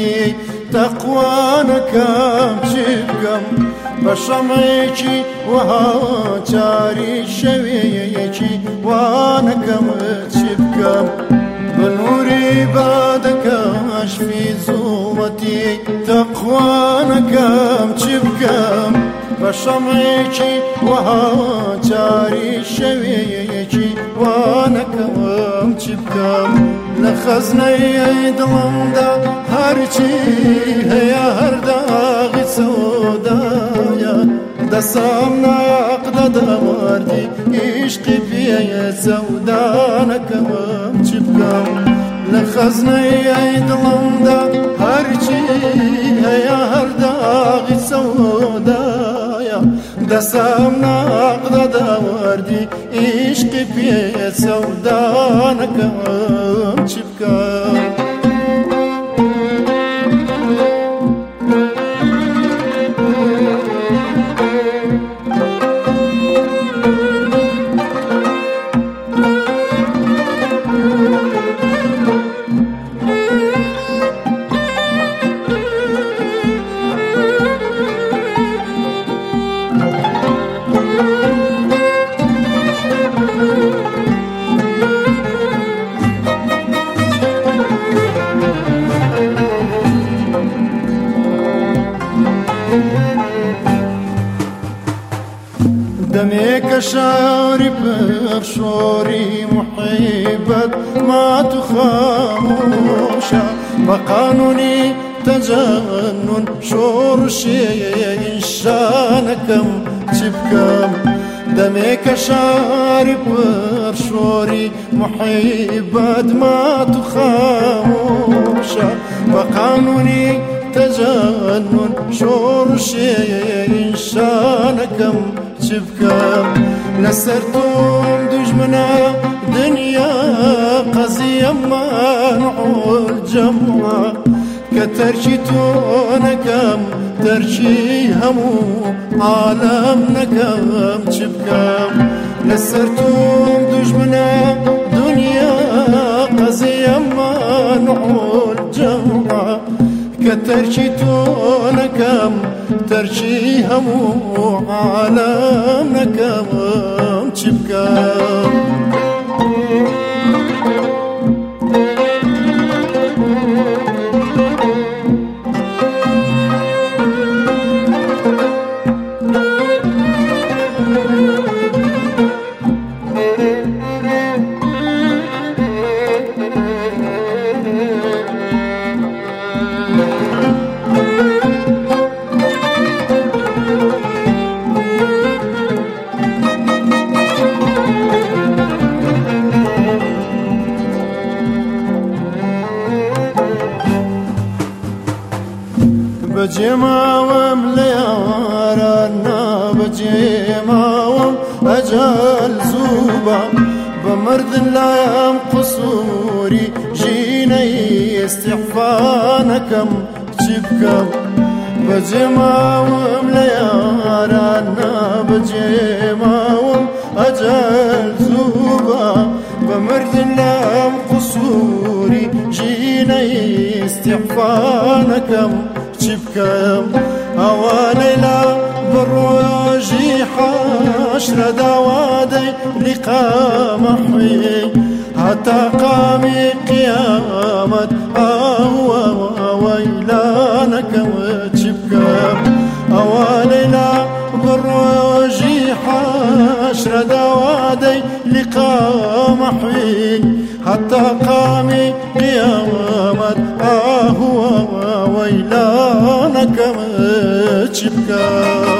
زووەتی تەقوانەکەم چی بکەم بە شەمعێکی وەها چاری شەوەیەکی وانەکەم چی بکەم بە نووری بادەکەشفی زووەتی تەقوانەکەم چی بکەم بە شەمعێکی وەها چاری شەوەیەکی وانەکەم چی بکەم لە خەزنەی دڵمدا هەرچی هەیە هەرداغی سەودایە دەسام ناقدە دەوەردی عیشقی پێیە سەودانەکەم چی بکەم لە خەزنەی دڵمدا هەرچی هەیە هەرداغی سەودایە دەسام ناقدە دەوەردی عیشقی پێیە سەودانەکەم چی بکەم دمێکە شاری پرشۆری محیبەت مات و خامۆشە بە قانونی تەجەنون شۆڕشێشانەکەم چی بکەم دمێکە شاری پرشۆری محیبەت مات و خامۆشە بە قانونی تەجەنون شۆڕشێشانەکەم چی بکەم لەسەر تۆم دوژمنە دنیا قەزیە مانعول جەموە کە تەرکی تۆ نەکەم تەرکی هەموو عالەم نەکەم چی بکەم لەسەر تۆم دوژمنە دنیا قەزیە مانعول جەموە کە تەرکی تۆ نەکەم تەرکی هەموو عالەم نەکەم چی بکەم بەجێماوەم لە یاران نابەجێماوەم ئەجەل زووبە بە مردن لایم قسووری ژینەی ئێستیعفانەکەم چی بکەم بەجێماوەم لە یاران نابەجێماوەم ئەجەل زووبە بە مردن لایم قسووری ژینەی ئێستیعفانەکەم چی بکەم ئەوە لەیلا بڕۆژی حەشرە داوادەی لیقامە حوێ هەتا قامی قیامەت ئەوەیلانەکەوە چی بکەم ئەوە لەیلا بڕۆژی حەشرە داوادەی لیقامە حوێ هەتا قامی قیامەت ئەوەیلانەکەوە چی بکەم